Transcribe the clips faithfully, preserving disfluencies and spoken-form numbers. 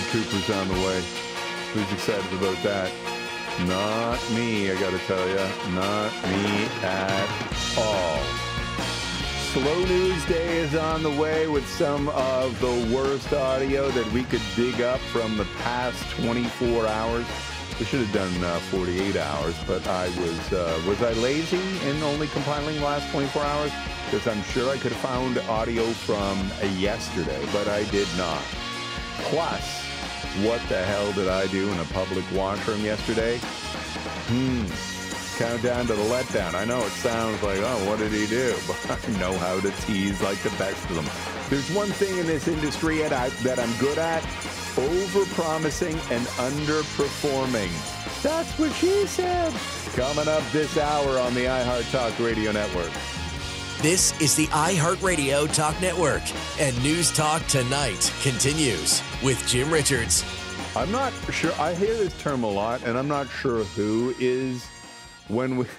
Cooper's on the way. Who's excited about that? Not me, I gotta tell you. Not me at all. Slow News Day is on the way with some of the worst audio that we could dig up from the past twenty-four hours. We should have done uh, forty-eight hours, but I was, uh, was I lazy in only compiling the last twenty-four hours? Because I'm sure I could have found audio from uh, yesterday, but I did not. Plus, what the hell did I do in a public washroom yesterday? Hmm. Countdown to the letdown. I know it sounds like, oh, what did he do? But I know how to tease like the best of them. There's one thing in this industry that, I, that I'm good at. Over-promising and underperforming. That's what she said. Coming up this hour on the iHeart Talk Radio Network. This is the iHeartRadio Talk Network, and News Talk Tonight continues with Jim Richards. I'm not sure. I hear this term a lot, and I'm not sure who is when we.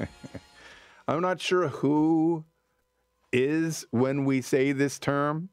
I'm not sure who is when we say this term,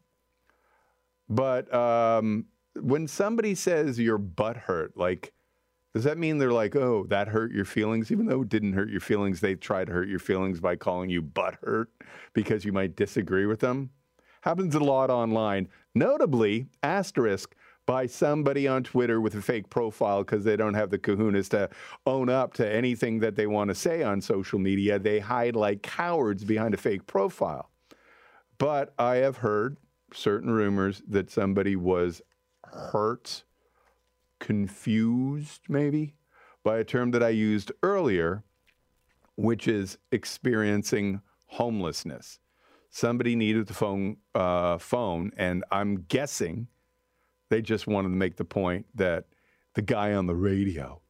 but um, when somebody says your butt hurt, like, does that mean they're like, oh, that hurt your feelings? Even though it didn't hurt your feelings, they try to hurt your feelings by calling you butt hurt because you might disagree with them. Happens a lot online. Notably, asterisk, by somebody on Twitter with a fake profile because they don't have the kahunas to own up to anything that they want to say on social media. They hide like cowards behind a fake profile. But I have heard certain rumors that somebody was hurt, confused maybe by a term that I used earlier, which is experiencing homelessness. Somebody needed the phone, uh, phone, and I'm guessing they just wanted to make the point that the guy on the radio,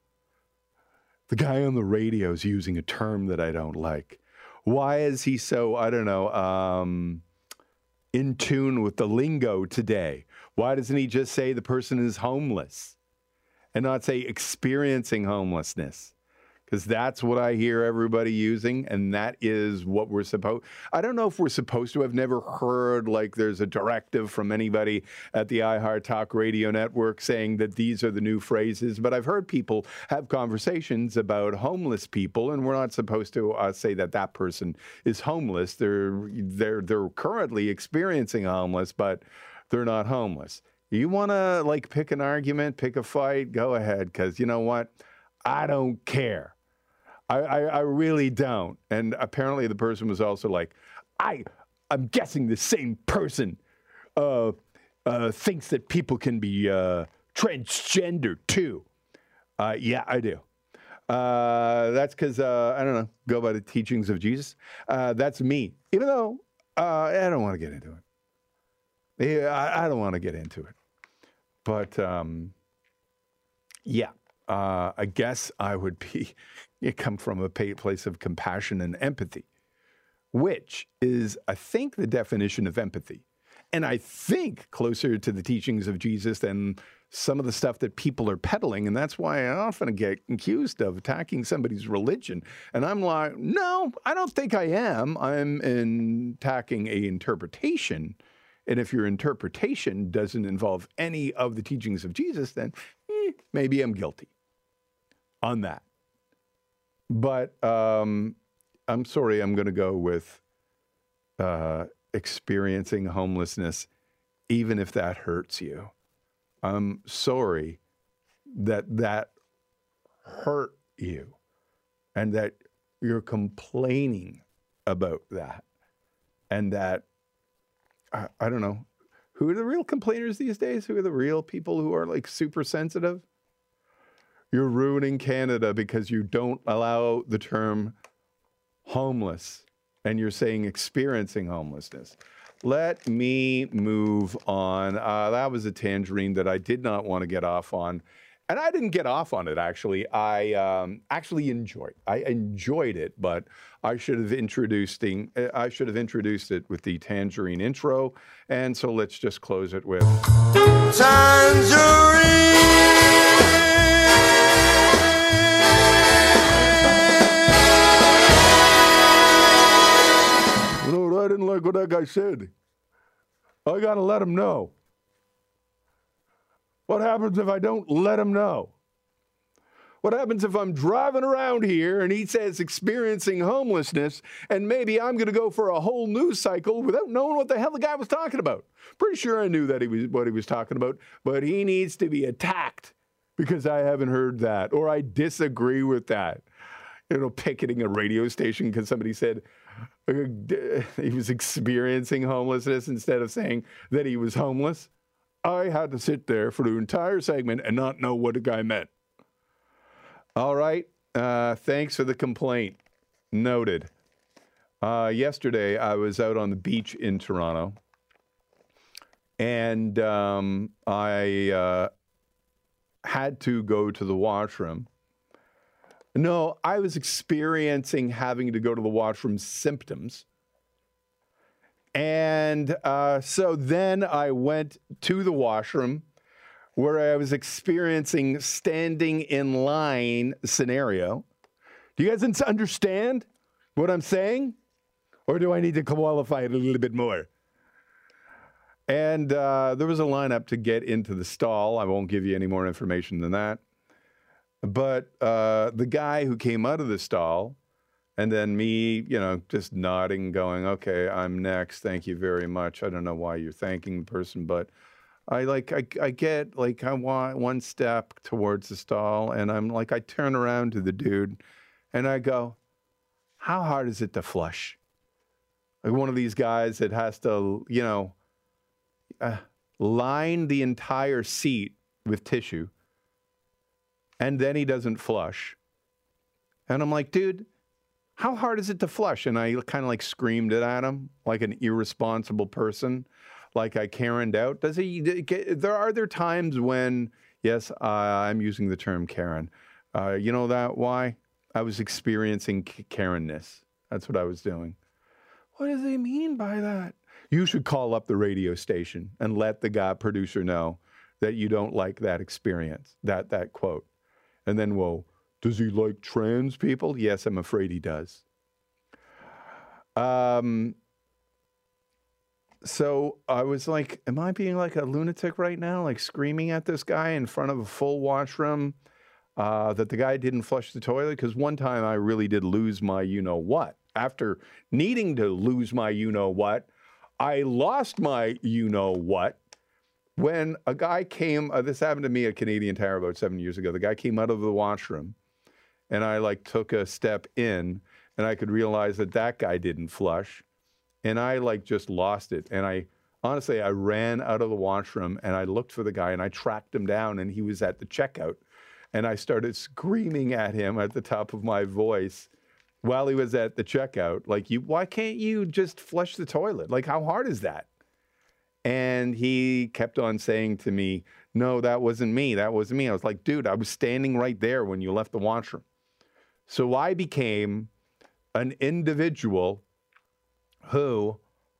the guy on the radio is using a term that I don't like. Why is he so, I don't know, um, in tune with the lingo today? Why doesn't he just say the person is homeless and not say experiencing homelessness? Because that's what I hear everybody using, and that is what we're supposed... I don't know if we're supposed to. I've never heard, like, there's a directive from anybody at the iHeart Talk Radio Network saying that these are the new phrases, but I've heard people have conversations about homeless people, and we're not supposed to uh, say that that person is homeless. They're, they're, they're currently experiencing homeless, but they're not homeless. You want to, like, pick an argument, pick a fight, go ahead, because you know what? I don't care. I, I, I really don't. And apparently the person was also like, I, I'm guessing the same person uh, uh, thinks that people can be uh, transgender too. Uh, yeah, I do. Uh, that's because, uh, I don't know, go by the teachings of Jesus. Uh, that's me. Even though uh, I don't want to get into it. Yeah, I, I don't want to get into it. But, um, yeah. Uh, I guess I would be, you come from a place of compassion and empathy, which is, I think, the definition of empathy. And I think closer to the teachings of Jesus than some of the stuff that people are peddling. And that's why I often get accused of attacking somebody's religion. And I'm like, no, I don't think I am. I'm in attacking a interpretation. And if your interpretation doesn't involve any of the teachings of Jesus, then eh, maybe I'm guilty on that. But um, I'm sorry, I'm going to go with uh, experiencing homelessness, even if that hurts you. I'm sorry that that hurt you and that you're complaining about that. And that, I, I don't know, who are the real complainers these days? Who are the real people who are like super sensitive? You're ruining Canada because you don't allow the term homeless and you're saying experiencing homelessness. Let me move on. Uh, that was a tangerine that I did not want to get off on. And I didn't get off on it, actually. I um, actually enjoyed I enjoyed it, but I should have introduced the, I should have introduced it with the tangerine intro. And so let's just close it with Tangerine! You know what? I didn't like what that guy said. I got to let him know. What happens if I don't let him know? What happens if I'm driving around here and he says experiencing homelessness and maybe I'm going to go for a whole news cycle without knowing what the hell the guy was talking about? Pretty sure I knew that he was what he was talking about, but he needs to be attacked because I haven't heard that or I disagree with that. You know, picketing a radio station because somebody said he was experiencing homelessness instead of saying that he was homeless. I had to sit there for the entire segment and not know what the guy meant. All right. Uh, thanks for the complaint. Noted. Uh, yesterday, I was out on the beach in Toronto, and um, I uh, had to go to the washroom. No, I was experiencing having to go to the washroom symptoms. And uh, so then I went to the washroom where I was experiencing standing in line scenario. Do you guys understand what I'm saying? Or do I need to qualify it a little bit more? And uh, there was a lineup to get into the stall. I won't give you any more information than that. But uh, the guy who came out of the stall, and then me, you know, just nodding, going, okay, I'm next. Thank you very much. I don't know why you're thanking the person, but I like, I, I get like, I want one step towards the stall, and I'm like, I turn around to the dude and I go, how hard is it to flush? Like one of these guys that has to, you know, uh, line the entire seat with tissue, and then he doesn't flush. And I'm like, dude, how hard is it to flush? And I kind of like screamed it at him like an irresponsible person. Like I Karen'd out. Does he? There are there times when, yes, uh, I'm using the term Karen. Uh, you know that why? I was experiencing Karen-ness. That's what I was doing. What does he mean by that? You should call up the radio station and let the guy producer know that you don't like that experience, that that quote. And then, well, does he like trans people? Yes, I'm afraid he does. Um. So I was like, am I being like a lunatic right now? Like screaming at this guy in front of a full washroom uh, that the guy didn't flush the toilet? Because one time I really did lose my you-know-what. After needing to lose my you-know-what, I lost my you-know-what when a guy came, uh, this happened to me at Canadian Tire about seven years ago. The guy came out of the washroom and I like took a step in and I could realize that that guy didn't flush. And I like just lost it. And I, honestly, I ran out of the washroom and I looked for the guy and I tracked him down and he was at the checkout. And I started screaming at him at the top of my voice while he was at the checkout. Like, you, why can't you just flush the toilet? Like, how hard is that? And he kept on saying to me, no, that wasn't me. That wasn't me. I was like, dude, I was standing right there when you left the washroom. So I became an individual who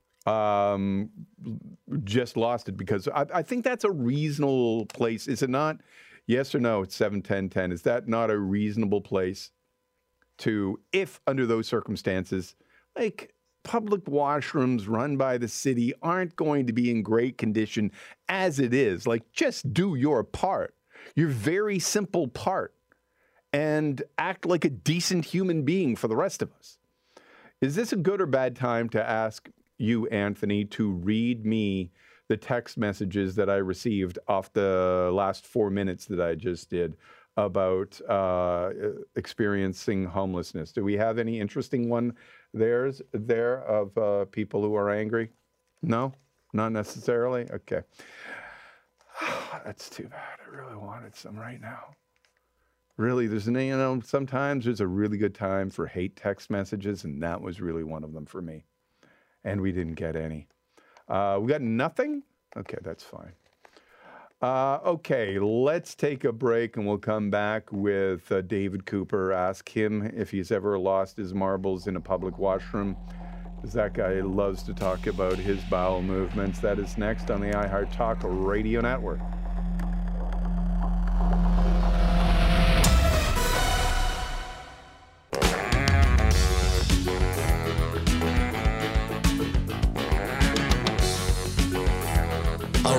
um, just lost it because I, I think that's a reasonable place. Is it not? Yes or no? It's seven ten ten. Is that not a reasonable place to, if under those circumstances, like public washrooms run by the city aren't going to be in great condition as it is? Like, just do your part, your very simple part, and act like a decent human being for the rest of us. Is this a good or bad time to ask you, Anthony, to read me the text messages that I received off the last four minutes that I just did about uh, experiencing homelessness? Do we have any interesting one there's there of uh, people who are angry? No, not necessarily. Okay, that's too bad. I really wanted some right now. Really, there's an, you know, sometimes there's a really good time for hate text messages, and that was really one of them for me. And we didn't get any. Uh, we got nothing? Okay, that's fine. Uh, okay, let's take a break, and we'll come back with uh, David Cooper. Ask him if he's ever lost his marbles in a public washroom, because that guy loves to talk about his bowel movements. That is next on the iHeart Talk Radio Network.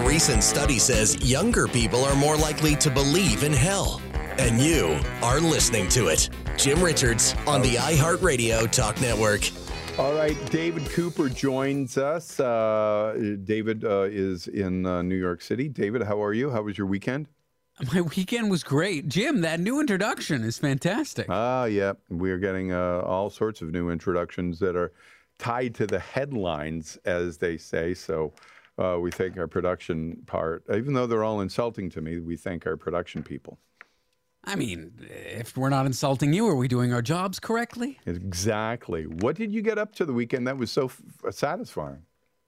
A recent study says younger people are more likely to believe in hell. And you are listening to it. Jim Richards on the iHeartRadio Talk Network. All right, David Cooper joins us. Uh, David uh, is in uh, New York City. David, how are you? How was your weekend? My weekend was great. Jim, that new introduction is fantastic. Ah, yeah. We are getting uh, all sorts of new introductions that are tied to the headlines, as they say. So uh, we thank our production part. Even though they're all insulting to me, we thank our production people. I mean, if we're not insulting you, are we doing our jobs correctly? Exactly. What did you get up to the weekend that was so f- satisfying?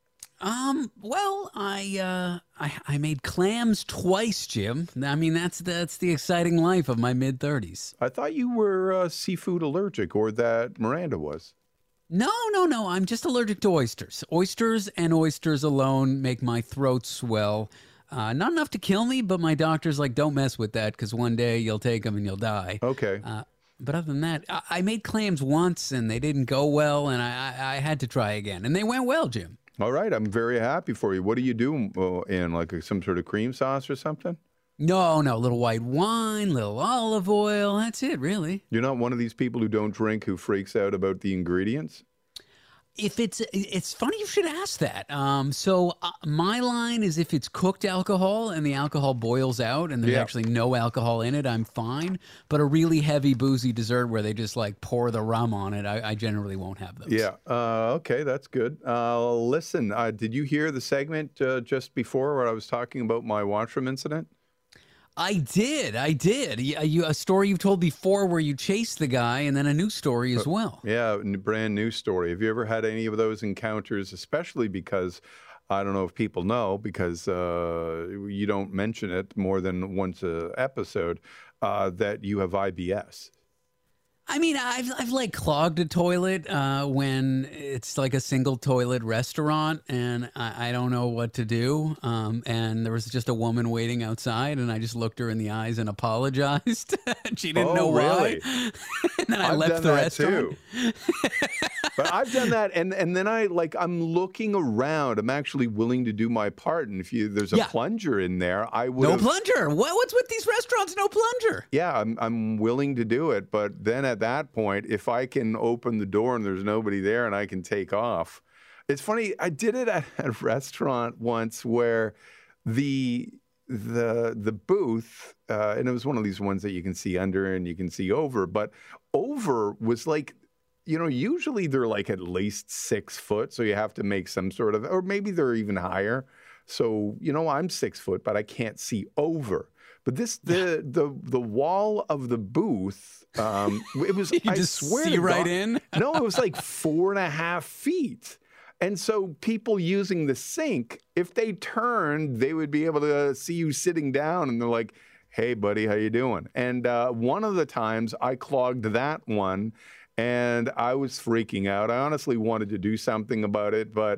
Um, well, I, uh, I I made clams twice, Jim. I mean, that's that's the exciting life of my mid thirties. I thought you were uh, seafood allergic, or that Miranda was. No, no, no. I'm just allergic to oysters. Oysters and oysters alone make my throat swell. Uh, not enough to kill me, but my doctor's like, don't mess with that because one day you'll take them and you'll die. Okay. Uh, but other than that, I, I made clams once and they didn't go well, and I, I, I had to try again. And they went well, Jim. All right. I'm very happy for you. What do you do uh, in, like a, some sort of cream sauce or something? No, no. Little white wine, little olive oil. That's it, really. You're not one of these people who don't drink who freaks out about the ingredients? If it's, it's funny you should ask that. Um, so uh, my line is if it's cooked alcohol and the alcohol boils out and there's Yeah. actually no alcohol in it, I'm fine. But a really heavy boozy dessert where they just like pour the rum on it, I, I generally won't have those. Yeah. Uh, okay, that's good. Uh, listen, uh, did you hear the segment uh, just before where I was talking about my washroom incident? I did. I did. You, you, a story you've told before where you chased the guy, and then a new story as well. Yeah, n- brand new story. Have you ever had any of those encounters, especially because, I don't know if people know, because uh, you don't mention it more than once a episode, uh, that you have I B S? I mean, I've I've like clogged a toilet uh, when it's like a single toilet restaurant, and I, I don't know what to do. Um, and there was just a woman waiting outside, and I just looked her in the eyes and apologized. She didn't Oh, know really? why. And then I I've left done the that restaurant. too. But I've done that, and and then I like I'm looking around. I'm actually willing to do my part, and if you there's a Yeah. plunger in there, I would. No plunger. What, what's with these restaurants? No plunger. Yeah, I'm I'm willing to do it, but then at that point, if I can open the door and there's nobody there and I can take off, it's funny. I did it at a restaurant once where the the the booth, uh, and it was one of these ones that you can see under and you can see over, but over was like, you know, usually they're like at least six foot, so you have to make some sort of, or maybe they're even higher. So, you know, I'm six foot, but I can't see over. But this, the the the wall of the booth, um, it was, You I just swear see to right God- in? No, it was like four and a half feet. And so people using the sink, if they turned, they would be able to see you sitting down, and they're like, hey, buddy, how you doing? And uh, one of the times I clogged that one, and I was freaking out. I honestly wanted to do something about it, but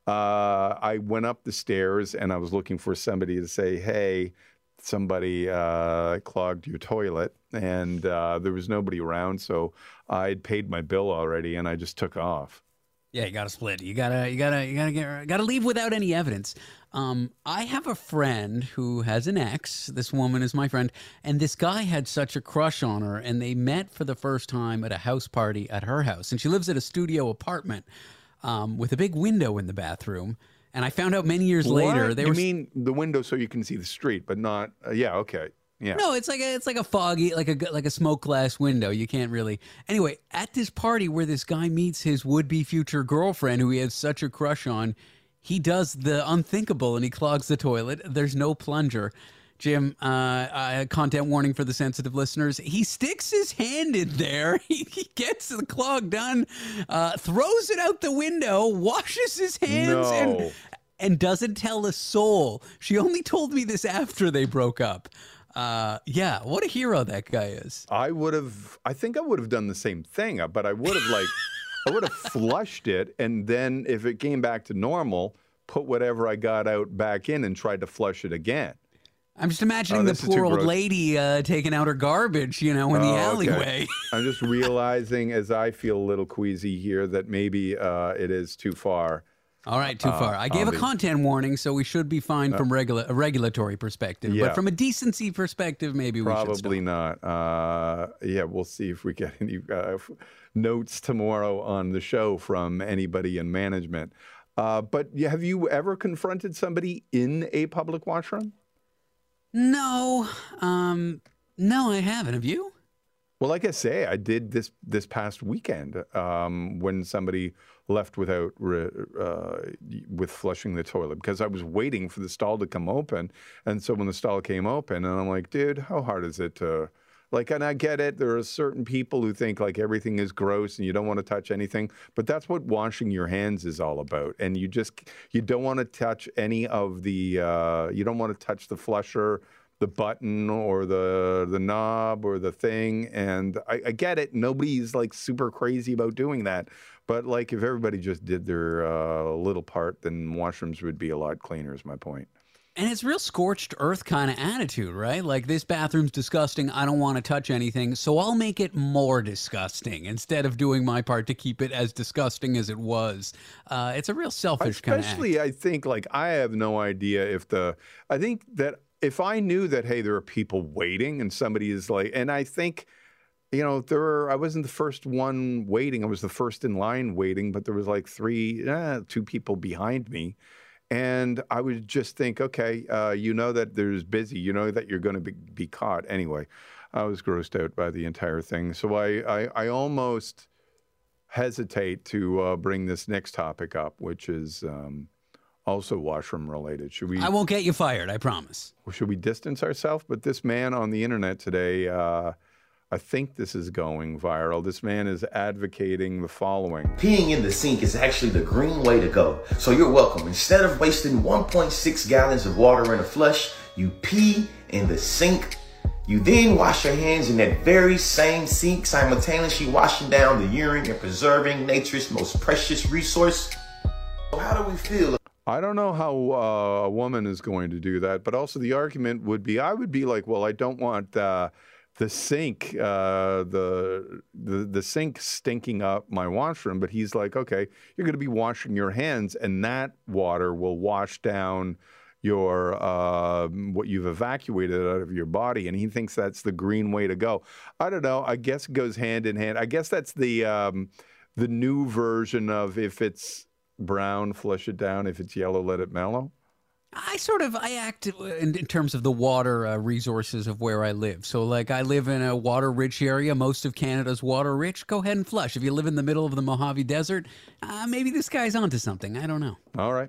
uh, I went up the stairs, and I was looking for somebody to say, hey, somebody uh, clogged your toilet, and uh, there was nobody around, so I'd paid my bill already, and I just took off. Yeah, you gotta split. You gotta, you gotta, you gotta get, gotta leave without any evidence. Um, I have a friend who has an ex. This woman is my friend, and this guy had such a crush on her, and they met for the first time at a house party at her house, and she lives at a studio apartment um, with a big window in the bathroom. And I found out many years later What? they you were. mean the window so you can see the street, but not? Uh, yeah, okay, yeah. No, it's like a it's like a foggy, like a like a smoke glass window. You can't really. Anyway, at this party where this guy meets his would-be future girlfriend, who he has such a crush on, he does the unthinkable and he clogs the toilet. There's no plunger. Jim, uh, uh, content warning for the sensitive listeners. He sticks his hand in there. He, he gets the clog done, uh, throws it out the window, washes his hands, No. and and doesn't tell a soul. She only told me this after they broke up. Uh, yeah, what a hero that guy is. I would have. I think I would have done the same thing, uh, but I would have like, I would have flushed it, and then if it came back to normal, put whatever I got out back in and tried to flush it again. I'm just imagining Oh, the this is poor too old gross. lady uh, taking out her garbage, you know, in the Oh, okay. alleyway. I'm just realizing, as I feel a little queasy here, that maybe uh, it is too far. All right, too far. Uh, I gave on a the- content warning, so we should be fine from regula- a regulatory perspective. Yeah. But from a decency perspective, maybe we should Probably stop. not. Uh, yeah, we'll see if we get any uh, f- notes tomorrow on the show from anybody in management. Uh, but yeah, have you ever confronted somebody in a public washroom? No, um, no, I haven't. Have you? Well, like I say, I did this this past weekend um, when somebody left without re- uh, with flushing the toilet because I was waiting for the stall to come open, and so when the stall came open, and I'm like, dude, how hard is it to like? And I get it. There are certain people who think like everything is gross and you don't want to touch anything, but that's what washing your hands is all about. And you just you don't want to touch any of the uh, you don't want to touch the flusher, the button or the the knob or the thing. And I, I get it. Nobody's like super crazy about doing that. But like if everybody just did their uh, little part, then washrooms would be a lot cleaner is my point. And it's real scorched earth kind of attitude, right? Like, this bathroom's disgusting. I don't want to touch anything, so I'll make it more disgusting instead of doing my part to keep it as disgusting as it was. Uh, it's a real selfish kind of act. Especially, I think, like, I have no idea if the, I think that if I knew that, hey, there are people waiting and somebody is like, and I think, you know, there were, I wasn't the first one waiting. I was the first in line waiting, but there was like three, eh, two people behind me. And I would just think, okay, uh, you know that there's busy. You know that you're going to be, be caught. Anyway, I was grossed out by the entire thing. So I, I, I almost hesitate to uh, bring this next topic up, which is um, also washroom related. Should we? I won't get you fired, I promise. Should we distance ourselves? But this man on the internet today, uh, I think this is going viral. This man is advocating the following. Peeing in the sink is actually the green way to go. So you're welcome. Instead of wasting one point six gallons of water in a flush, you pee in the sink. You then wash your hands in that very same sink, simultaneously washing down the urine and preserving nature's most precious resource. So how do we feel? I don't know how uh, a woman is going to do that, but also the argument would be, I would be like, well, I don't want uh, the sink, uh, the, the the sink stinking up my washroom. But he's like, okay, you're going to be washing your hands, and that water will wash down your uh, what you've evacuated out of your body. And he thinks that's the green way to go. I don't know. I guess it goes hand in hand. I guess that's the um, the new version of if it's brown, flush it down. If it's yellow, let it mellow. I sort of, I act in, in terms of the water uh, resources of where I live. So, like, I live in a water-rich area. Most of Canada's water-rich. Go ahead and flush. If you live in the middle of the Mojave Desert, uh, maybe this guy's onto something. I don't know. All right.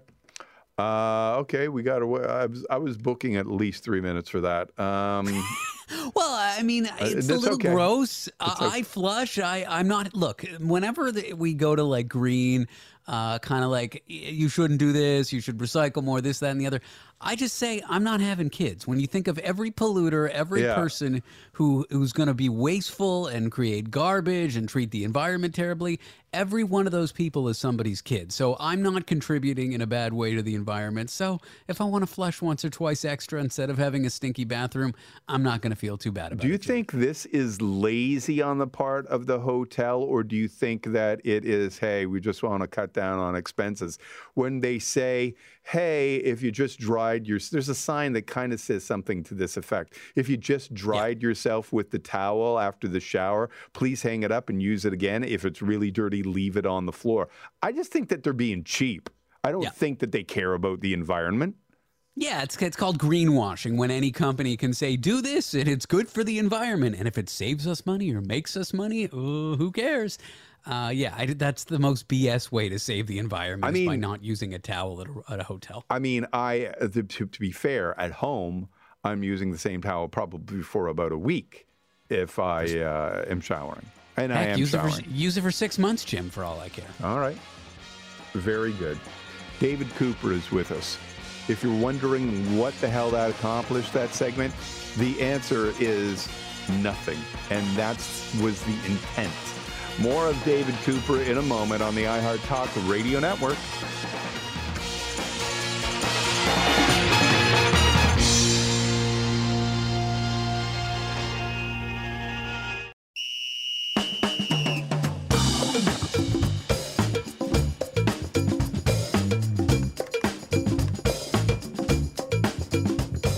Uh, okay, we got to. I was, I was booking at least three minutes for that. Um, Well, I mean, it's a that's little okay. gross. It's I, okay. I flush. I, I'm not. Look, whenever the, we go to like green, uh, kind of like you shouldn't do this. You should recycle more. This, that, and the other. I just say I'm not having kids. When you think of every polluter, every Yeah. person who who's going to be wasteful and create garbage and treat the environment terribly, every one of those people is somebody's kid. So I'm not contributing in a bad way to the environment. So if I want to flush once or twice extra instead of having a stinky bathroom, I'm not going to feel too bad about do you it. Jim. think this is lazy on the part of the hotel, or do you think that it is, hey, we just want to cut down on expenses? When they say, hey, if you just dried your, there's a sign that kind of says something to this effect. If you just dried yourself with the towel after the shower, please hang it up and use it again. If it's really dirty, leave it on the floor. I just think that they're being cheap. I don't Yeah. think that they care about the environment. Yeah, it's it's called greenwashing when any company can say, do this and it's good for the environment. And if it saves us money or makes us money, oh, who cares? Uh, yeah, I, that's the most B S way to save the environment I is by mean- not using a towel at a, at a hotel. I mean, I uh, to, to be fair, at home, I'm using the same towel probably for about a week if I uh, am showering. And I Heck, am use it, showering. for, use it for six months, Jim, for all I care. All right. Very good. David Cooper is with us. If you're wondering what the hell that accomplished, that segment, the answer is nothing. And that was the intent. More of David Cooper in a moment on the iHeart Talk Radio Network.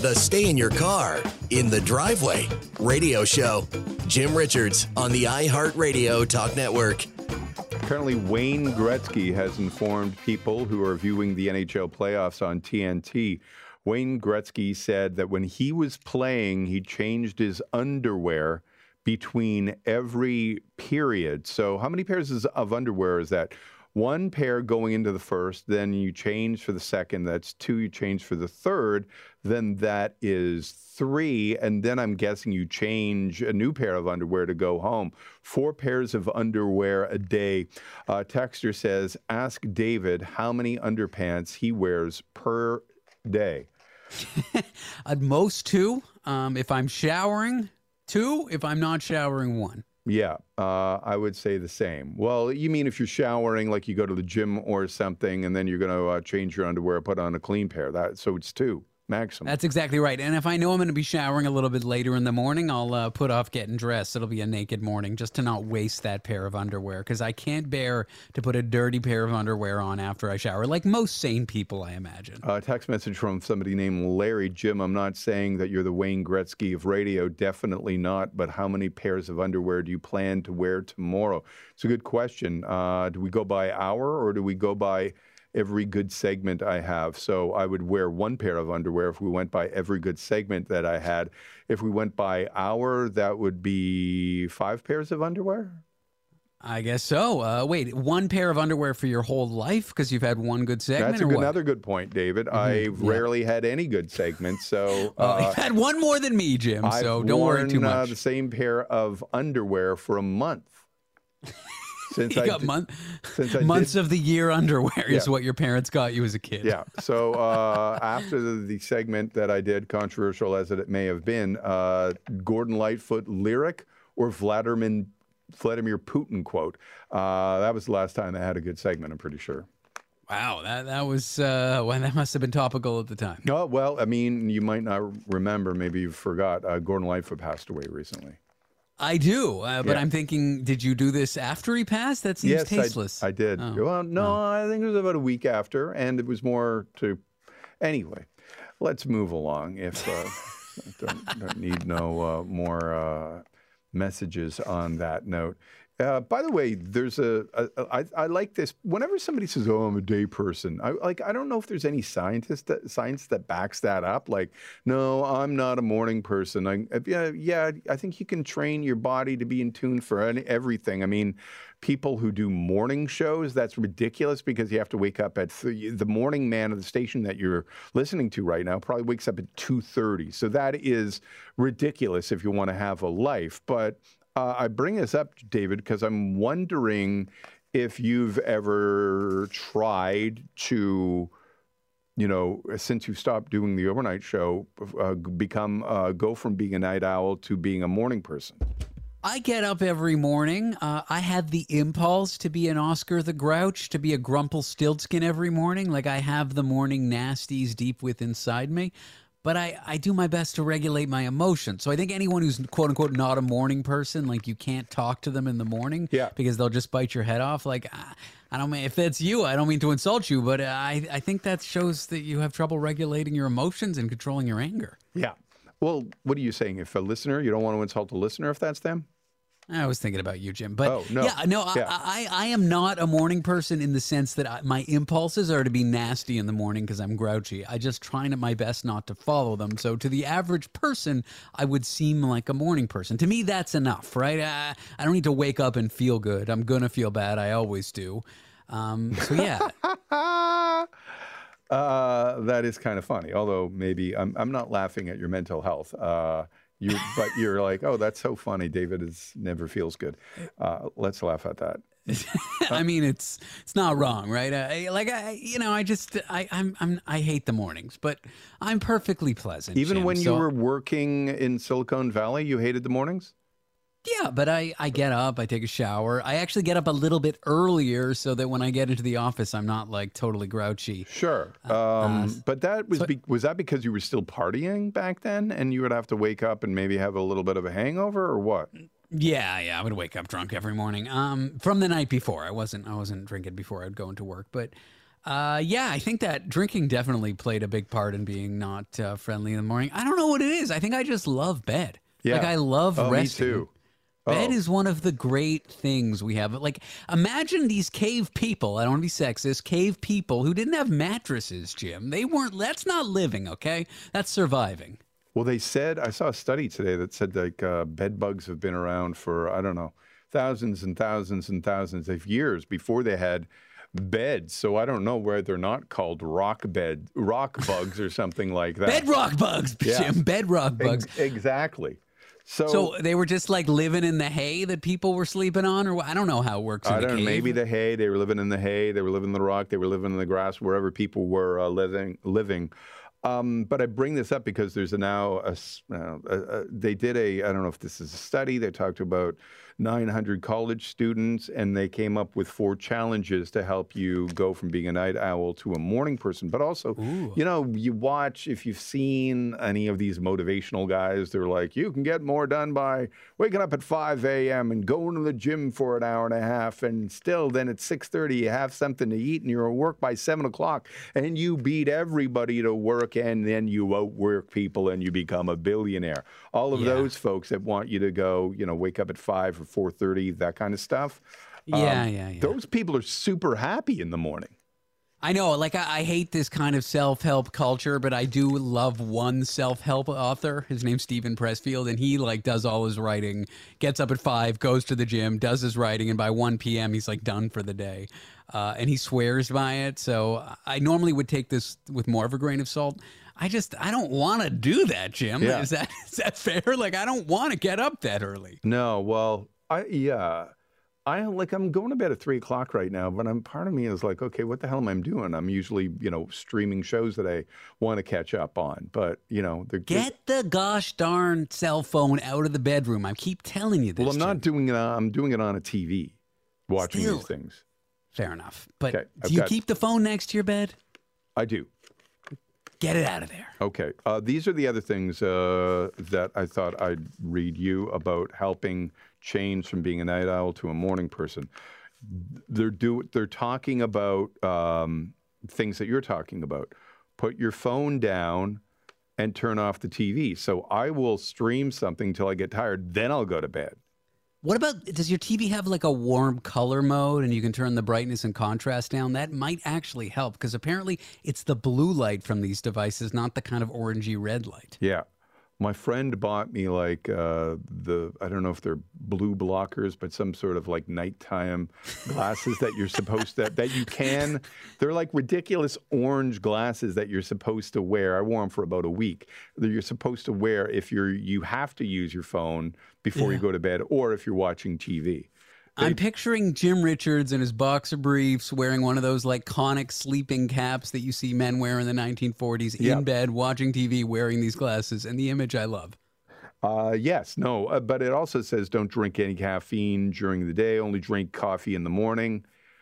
the stay in your car, in the driveway radio show. Jim Richards on the iHeartRadio Talk Network. Apparently, Wayne Gretzky has informed people who are viewing the N H L playoffs on T N T. Wayne Gretzky said that when he was playing, he changed his underwear between every period. So how many pairs of underwear is that? One pair going into the first, then you change for the second. That's two. You change for the third. Then that is three. And then I'm guessing you change a new pair of underwear to go home. Four pairs of underwear a day. Uh, Texter says, ask David how many underpants he wears per day. At most two. Um, if I'm showering, two. If I'm not showering, one. Yeah, uh, I would say the same. Well, you mean if you're showering, like you go to the gym or something, and then you're going to uh, change your underwear, put on a clean pair. That so it's two maximum. That's exactly right. And if I know I'm going to be showering a little bit later in the morning, I'll uh, put off getting dressed. It'll be a naked morning just to not waste that pair of underwear, because I can't bear to put a dirty pair of underwear on after I shower, like most sane people, I imagine. A text message from somebody named Larry. Jim, I'm not saying that you're the Wayne Gretzky of radio. Definitely not. But how many pairs of underwear do you plan to wear tomorrow? It's a good question. Uh, do we go by hour or do we go by every good segment I have? So I would wear one pair of underwear if we went by every good segment that I had. If we went by hour, that would be five pairs of underwear? I guess so. Uh, wait, one pair of underwear for your whole life because you've had one good segment? That's a or good, what? another good point, David. Mm-hmm. I've Yeah. rarely had any good segments, so... Well, uh, you've had one more than me, Jim, I've so don't worn, worry too Uh, much. the same pair of underwear for a month. Since You I got did- month, since I months did- of the year underwear is Yeah. what your parents got you as a kid. Yeah. So uh, after the, the segment that I did, controversial as it may have been, uh, Gordon Lightfoot lyric or Vladimir Vladimir Putin quote. Uh, that was the last time I had a good segment, I'm pretty sure. Wow, that that was uh, well, that must have been topical at the time. Oh, well, I mean, you might not remember, maybe you forgot, uh, Gordon Lightfoot passed away recently. I do, uh, but Yeah. I'm thinking, did you do this after he passed? That seems Yes, I- tasteless. I, did. Oh. Well, no, Oh. I think it was about a week after, and it was more to. Anyway, let's move along. If uh, don't, don't need no uh, more uh, messages on that note. Uh, by the way, there's a, a, a I, I like this. Whenever somebody says, "Oh, I'm a day person," I like. I don't know if there's any scientist that, science that backs that up. Like, no, I'm not a morning person. I, yeah, yeah. I think you can train your body to be in tune for any, everything. I mean, people who do morning shows, that's ridiculous because you have to wake up at th- the morning man of the station that you're listening to right now probably wakes up at two thirty. So that is ridiculous if you want to have a life, but. Uh, I bring this up, David, because I'm wondering if you've ever tried to, you know, since you stopped doing the overnight show, uh, become uh, go from being a night owl to being a morning person. I get up every morning. Uh, I have the impulse to be an Oscar the Grouch, to be a Grumpelstiltskin every morning. Like I have the morning nasties deep within inside me. But I, I do my best to regulate my emotions. So I think anyone who's quote unquote not a morning person, like you can't talk to them in the morning Yeah. because they'll just bite your head off. Like, I, I don't mean, if that's you, I don't mean to insult you, but I, I think that shows that you have trouble regulating your emotions and controlling your anger. Yeah. Well, what are you saying? If a listener, you don't want to insult a listener if that's them? I was thinking about you, Jim. But Oh, no. yeah, no, I, Yeah. I, I am not a morning person in the sense that I, my impulses are to be nasty in the morning because I'm grouchy. I just trying at my best not to follow them. So to the average person, I would seem like a morning person. To me, that's enough, right? I, I don't need to wake up and feel good. I'm going to feel bad. I always do. Um, so yeah. uh, that is kind of funny. Although maybe I'm, I'm not laughing at your mental health. Uh, You, but you're like, oh, that's so funny. David is never feels good. Uh, let's laugh at that. I mean, it's it's not wrong, right? I, like I, you know, I just I I'm, I'm I hate the mornings, but I'm perfectly pleasant. Even Jim, when you so- were working in Silicon Valley, you hated the mornings? Yeah, but I, I get up, I take a shower. I actually get up a little bit earlier so that when I get into the office, I'm not like totally grouchy. Sure. Um, but that was be- was that because you were still partying back then, and you would have to wake up and maybe have a little bit of a hangover, or what? Yeah, yeah, I would wake up drunk every morning. Um, from the night before, I wasn't I wasn't drinking before I'd go into work, but Uh, yeah, I think that drinking definitely played a big part in being not uh, friendly in the morning. I don't know what it is. I think I just love bed. Yeah. Like I love oh, resting. Me too. Bed Oh. is one of the great things we have. Like, imagine these cave people. I don't want to be sexist. Cave people who didn't have mattresses, Jim. They weren't. That's not living. Okay, that's surviving. Well, they said, I saw a study today that said like uh, bed bugs have been around for, I don't know, thousands and thousands and thousands of years before they had beds. So I don't know where they're not called rock bed, rock bugs or something like that. Bedrock bugs, Yeah. Jim. Bedrock bugs. Ex- exactly. So, So they were just like living in the hay that people were sleeping on, or what? I don't know how it works in I the don't know, cave. maybe the hay, they were living in the hay, they were living in the rock, they were living in the grass, wherever people were uh, living. living. Um, but I bring this up because there's a now, a, s- uh, a, a, they did a, I don't know if this is a study, they talked about nine hundred college students, and they came up with four challenges to help you go from being a night owl to a morning person. But also, Ooh. you know, you watch, if you've seen any of these motivational guys, they're like, you can get more done by waking up at five a.m. and going to the gym for an hour and a half, and still then at six thirty you have something to eat and you're at work by seven o'clock, and you beat everybody to work, and then you outwork people and you become a billionaire. All of Yeah. those folks that want you to go, you know, wake up at five or four thirty, that kind of stuff. Yeah, um, yeah, yeah. Those people are super happy in the morning. I know, like, I, I hate this kind of self-help culture, but I do love one self-help author. His name's Stephen Pressfield, and he, like, does all his writing, gets up at five, goes to the gym, does his writing, and by one p.m. he's, like, done for the day. Uh, and he swears by it, so I normally would take this with more of a grain of salt. I just, I don't want to do that, Jim. Yeah. Is that is that fair? Like, I don't want to get up that early. No, well, I yeah. I like I'm going to bed at three o'clock right now, but I'm part of me is like, okay, what the hell am I doing? I'm usually, you know, streaming shows that I want to catch up on, but you know, they're Get the gosh darn cell phone out of the bedroom. I keep telling you this. well, I'm not Jim. doing it. On, I'm doing it on a T V, watching Still. these things. Fair enough. But Okay, I've do you got- keep the phone next to your bed? I do. Get it out of there. Okay. Uh, these are the other things uh, that I thought I'd read you about helping change from being a night owl to a morning person. They're do they're talking about um, things that you're talking about. Put your phone down and turn off the T V. So I will stream something till I get tired, then I'll go to bed. What about, does your T V have like a warm color mode and you can turn the brightness and contrast down? That might actually help because apparently it's the blue light from these devices, not the kind of orangey red light. Yeah. My friend bought me like uh, the, I don't know if they're blue blockers, but some sort of like nighttime glasses that you're supposed to, that you can, they're like ridiculous orange glasses that you're supposed to wear. I wore them for about a week. That you're supposed to wear if you're, you have to use your phone before you go to bed or if you're watching T V. I'm picturing Jim Richards in his boxer briefs wearing one of those like conic sleeping caps that you see men wear in the nineteen forties Yep. in bed watching T V wearing these glasses, and the image I love. Uh, yes, no, uh, but it also says don't drink any caffeine during the day, only drink coffee in the morning.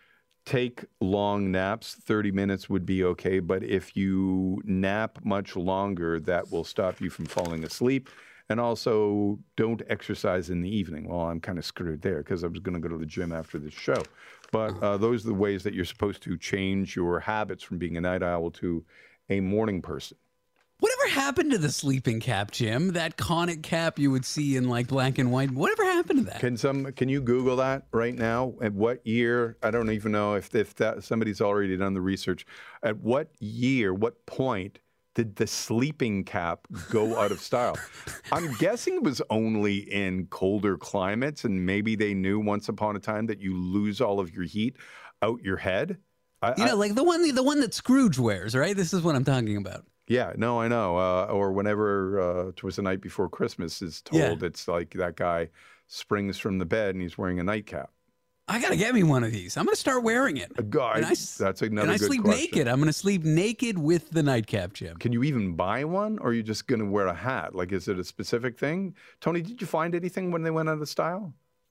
Take long naps, thirty minutes would be okay, but if you nap much longer, that will stop you from falling asleep. And also, don't exercise in the evening. Well, I'm kind of screwed there because I was going to go to the gym after this show. But uh, those are the ways that you're supposed to change your habits from being a night owl to a morning person. Whatever happened to the sleeping cap, Jim? That conic cap you would see in like black and white. Whatever happened to that? Can some? Can you Google that right now? At what year? I don't even know if if that somebody's already done the research. At what year? What point did the sleeping cap go out of style? I'm guessing it was only in colder climates, and maybe they knew once upon a time that you lose all of your heat out your head. I, You know, I- like the one the one that Scrooge wears, right? This is what I'm talking about. yeah, no, I know. Uh, or whenever uh, Twas the Night Before Christmas is told, Yeah. it's like that guy springs from the bed and he's wearing a nightcap. I gotta get me one of these. I'm gonna start wearing it. A guy, And I s- that's another and I good sleep question. naked. I'm gonna sleep naked with the nightcap, Jim. Can you even buy one, or are you just going to wear a hat? Like, is it a specific thing? Tony, did you find anything when they went out of style?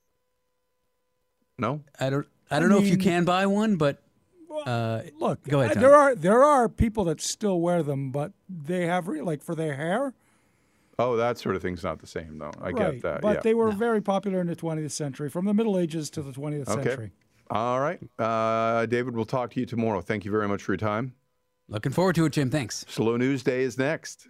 No? I don't. I don't know if you mean- can buy one, but uh, Look, Go ahead, uh, Tony. there are there are people that still wear them, but they have re- like for their hair. Oh, that sort of thing's not the same, though. I right. get that. But yeah. they were very popular in the twentieth century, from the Middle Ages to the twentieth Okay. century. All right. Uh, David, we'll talk to you tomorrow. Thank you very much for your time. Looking forward to it, Jim. Thanks. Slow News Day is next.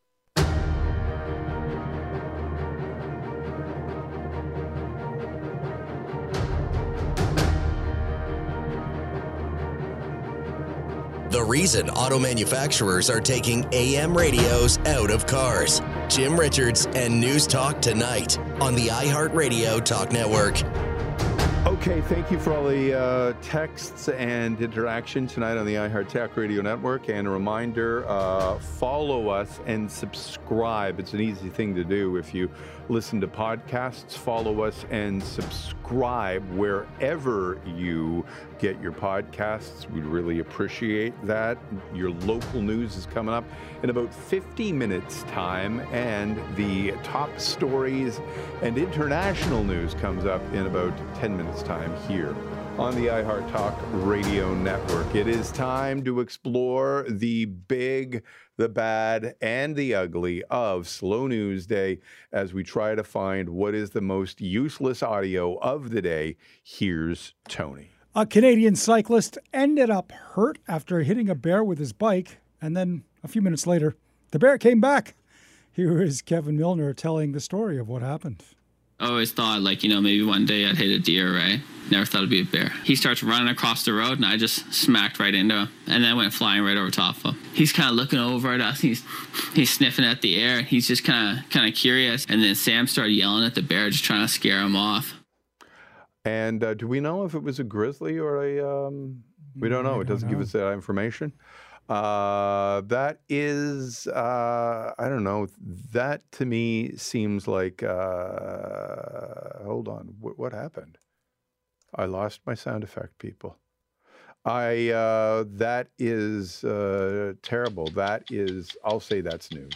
The reason auto manufacturers are taking A M radios out of cars. Jim Richards and News Talk Tonight on the iHeartRadio Talk Network. Okay, thank you for all the uh, texts and interaction tonight on the iHeart Talk Radio Network. And a reminder, uh, follow us and subscribe. It's an easy thing to do. If you listen to podcasts, follow us and subscribe wherever you get your podcasts. We'd really appreciate that. Your local news is coming up in about fifty minutes time, and the top stories and international news comes up in about ten minutes time here on the iHeart Talk Radio Network. It is time to explore the big, the bad, and the ugly of Slow News Day as we try to find what is the most useless audio of the day. Here's Tony. A Canadian cyclist ended up hurt after hitting a bear with his bike, and then a few minutes later, the bear came back. Here is Kevin Milner telling the story of what happened. I always thought, like, you know, maybe one day I'd hit a deer, right? Never thought it'd be a bear. He starts running across the road, and I just smacked right into him, and then went flying right over top of him. He's kind of looking over at us. He's he's sniffing at the air. He's just kind of kind of curious. And then Sam started yelling at the bear, just trying to scare him off. And uh, do we know if it was a grizzly or a... Um, we don't know. I It doesn't don't give know. us that information. Uh, that is, uh, I don't know. That to me seems like, uh, hold on, what, what happened? I lost my sound effect, people. I, uh, that is uh, terrible. That is, I'll say that's news.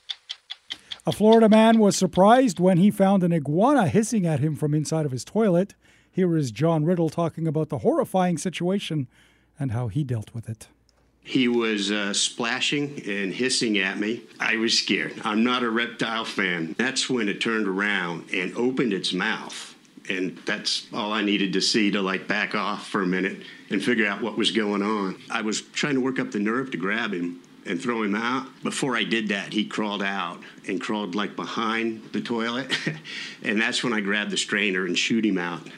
A Florida man was surprised when he found an iguana hissing at him from inside of his toilet. Here is John Riddle talking about the horrifying situation and how he dealt with it. He was uh, splashing and hissing at me. I was scared. I'm not a reptile fan. That's when it turned around and opened its mouth. And that's all I needed to see to, like, back off for a minute and figure out what was going on. I was trying to work up the nerve to grab him and throw him out. Before I did that, he crawled out and crawled, like, behind the toilet. And that's when I grabbed the strainer and shoot him out.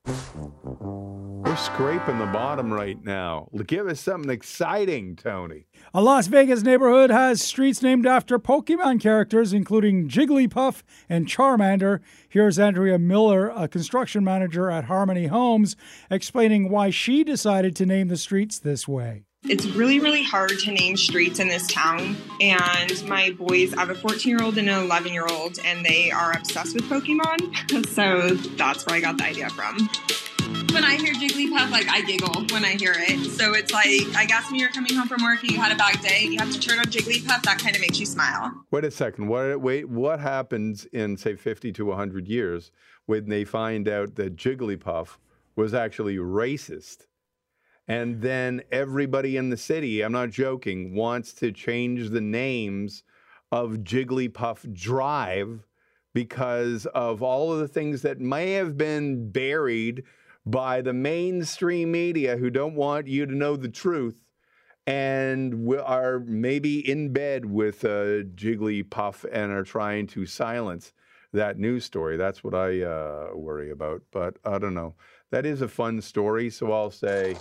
We're scraping the bottom right now. Give us something exciting, Tony. A Las Vegas neighborhood has streets named after Pokemon characters, including Jigglypuff and Charmander. Here's Andrea Miller, a construction manager at Harmony Homes, explaining why she decided to name the streets this way. It's really, really hard to name streets in this town, and my boys, I have a fourteen-year-old and an eleven-year-old, and they are obsessed with Pokemon, so that's where I got the idea from. When I hear Jigglypuff, like, I giggle when I hear it, so it's like, I guess when you're coming home from work and you had a bad day, you have to turn on Jigglypuff, that kind of makes you smile. Wait a second. What, wait, what happens in, say, fifty to one hundred years when they find out that Jigglypuff was actually racist? And then everybody in the city, I'm not joking, wants to change the names of Jigglypuff Drive because of all of the things that may have been buried by the mainstream media who don't want you to know the truth and we are maybe in bed with uh, Jigglypuff and are trying to silence that news story. That's what I uh, worry about. But I don't know. That is a fun story, so I'll say...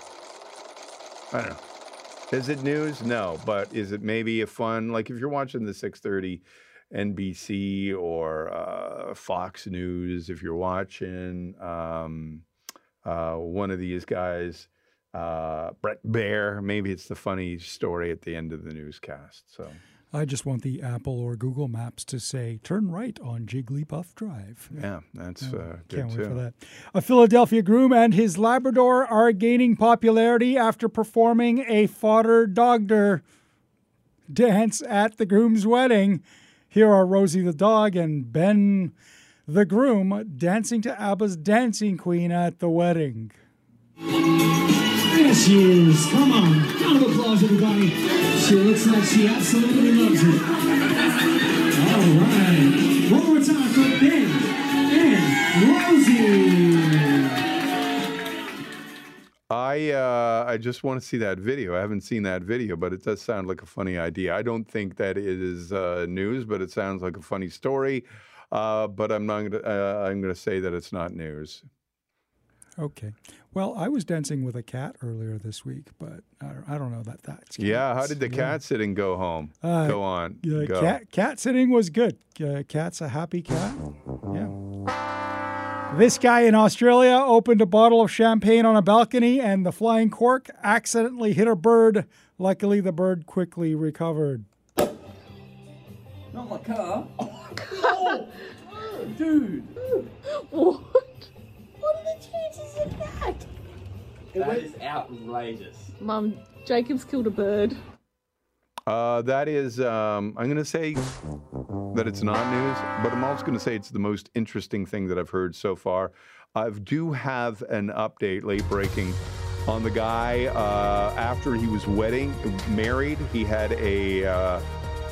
I don't know. Is it news? No. But is it maybe a fun, like if you're watching the six thirty N B C or uh, Fox News, if you're watching um, uh, one of these guys, uh, Brett Baer, maybe it's the funny story at the end of the newscast. So I just want the Apple or Google Maps to say, turn right on Jigglypuff Drive. yeah, that's uh, good Can't too. wait for that. A Philadelphia groom and his Labrador are gaining popularity after performing a fodder-dogder dance at the groom's wedding. Here are Rosie the dog and Ben the groom dancing to ABBA's Dancing Queen at the wedding. There she is. Come on. Round of applause, everybody. She looks like she absolutely loves it. All right. One more time for Ben and Rosie. I uh, I just want to see that video. I haven't seen that video, but it does sound like a funny idea. I don't think that it is uh, news, but it sounds like a funny story. Uh, but I'm not gonna. Uh, I'm gonna say that it's not news. Okay. Well, I was dancing with a cat earlier this week, but I don't, I don't know that that's cats. Yeah. How did the Yeah. cat sitting go home? Uh, go on. Yeah, go. cat cat sitting was good. Uh, cat's a happy cat. Yeah. This guy in Australia opened a bottle of champagne on a balcony, and the flying cork accidentally hit a bird. Luckily, the bird quickly recovered. Not my car. Oh, dude. What? What are the chances of that? That is outrageous. Mum, Jacob's killed a bird. Uh, that is, um, I'm going to say that it's not news, but I'm also going to say it's the most interesting thing that I've heard so far. I do have an update, late breaking, on the guy uh, after he was wedding, married. He had a uh,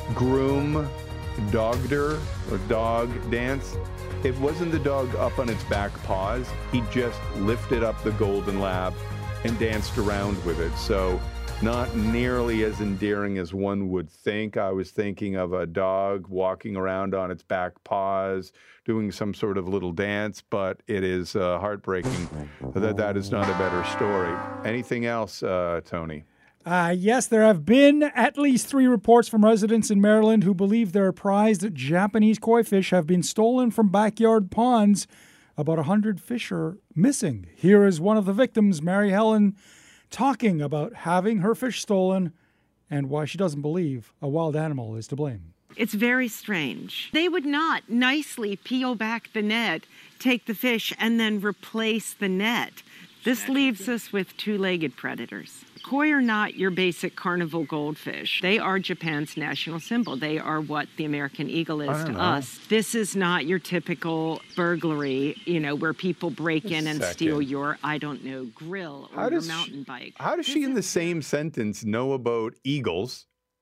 groom dogder or dog dance. It wasn't the dog up on its back paws. He just lifted up the golden lab and danced around with it. So not nearly as endearing as one would think. I was thinking of a dog walking around on its back paws, doing some sort of little dance, but it is uh, heartbreaking that that is not a better story. Anything else, uh, Tony? Uh, yes, there have been at least three reports from residents in Maryland who believe their prized Japanese koi fish have been stolen from backyard ponds. About one hundred fish are missing. Here is one of the victims, Mary Helen, talking about having her fish stolen and why she doesn't believe a wild animal is to blame. It's very strange. They would not nicely peel back the net, take the fish, and then replace the net. This leaves us with two-legged predators. Koi are not your basic carnival goldfish. They are Japan's national symbol. They are what the American eagle is to know. us. This is not your typical burglary, you know, where people break in and Second. steal your, I don't know, grill or How your does mountain she, bike. How does she, in the same sentence, know about eagles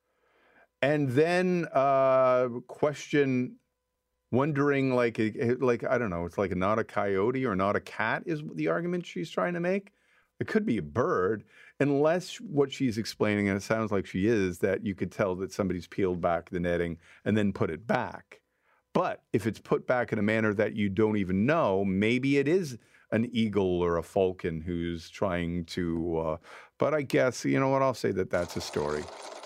and then uh, question, wondering, like, like I don't know, it's like not a coyote or not a cat is the argument she's trying to make? It could be a bird, unless what she's explaining, and it sounds like she is, that you could tell that somebody's peeled back the netting and then put it back. But if it's put back in a manner that you don't even know, maybe it is an eagle or a falcon who's trying to, uh, but I guess, you know what, I'll say that that's a story.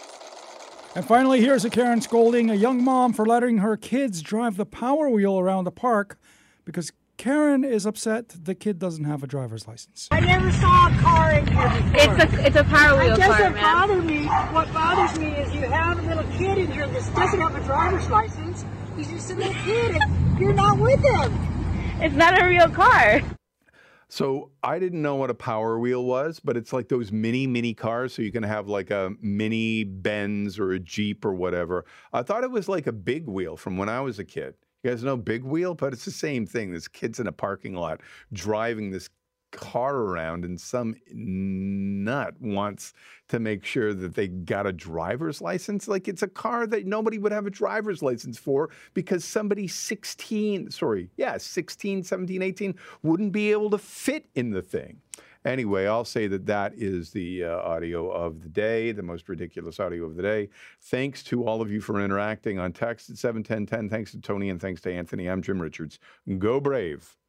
And finally, here's a Karen scolding a young mom for letting her kids drive the Power Wheel around the park because Karen is upset the kid doesn't have a driver's license. I never saw a car in here before. It's a it's a Power Wheel It doesn't car, ma'am. bother me. What bothers me is you have a little kid in here that doesn't have a driver's license. He's just a little kid and you're not with him. It's not a real car. So I didn't know what a Power Wheel was, but it's like those mini, mini cars. So you can have like a mini Benz or a Jeep or whatever. I thought it was like a big wheel from when I was a kid. You guys know Big Wheel? But it's the same thing. This kid's in a parking lot driving this car around, and some nut wants to make sure that they got a driver's license. Like, it's a car that nobody would have a driver's license for because somebody sixteen, sorry, yeah, sixteen, seventeen, eighteen wouldn't be able to fit in the thing. Anyway, I'll say that that is the uh, audio of the day, the most ridiculous audio of the day. Thanks to all of you for interacting on text at seven ten ten. Thanks to Tony and thanks to Anthony. I'm Jim Richards. Go Brave.